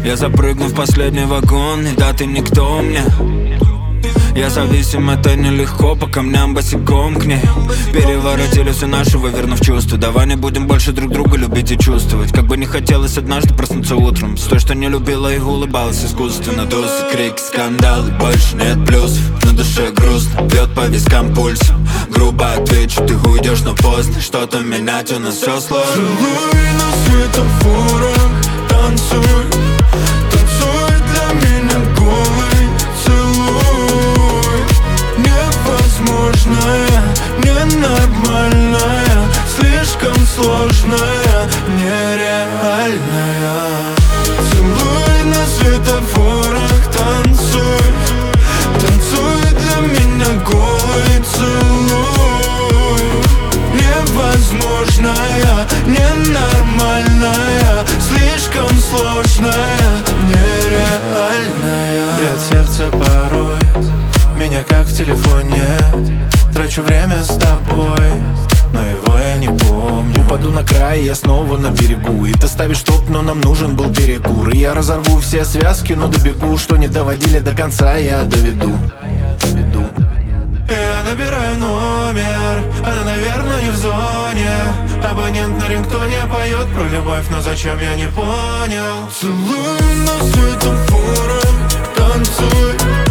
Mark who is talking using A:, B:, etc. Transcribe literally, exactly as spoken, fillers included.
A: Я запрыгну в последний вагон, и да, ты никто мне. Я зависим, это нелегко, по камням босиком к ней. Переворотили все нашего, вернув чувства. Давай не будем больше друг друга любить и чувствовать. Как бы не хотелось однажды проснуться утром с той, что не любила и улыбалась искусственно. Тусы, крики, скандалы, больше нет плюсов. На душе грустно, бьет по вискам пульс. Грубо отвечу, ты уйдешь, но поздно. Что-то менять, у нас все сложно.
B: Целуй на светофорах, танцуй. Танцуй для меня голый, целуй. Невозможное, ненормальное, слишком сложное, нереальное. Целуй на светофорах, танцуй. Танцуй для меня голый, целуй. Невозможное, ненормальное, слишком сложное, нереальное. Бьет сердце порой, меня как в телефоне. Трачу время с тобой, но его я не помню.
C: Упаду на край, я снова на берегу. И ты ставишь топ, но нам нужен был перекур. И я разорву все связки, но добегу. Что не доводили до конца, я доведу, доведу.
B: Я набираю номер, она, наверное, не в зоне. Абонент на рингтоне поет про любовь, но зачем, я не понял. Целуй на светофорах, танцуй.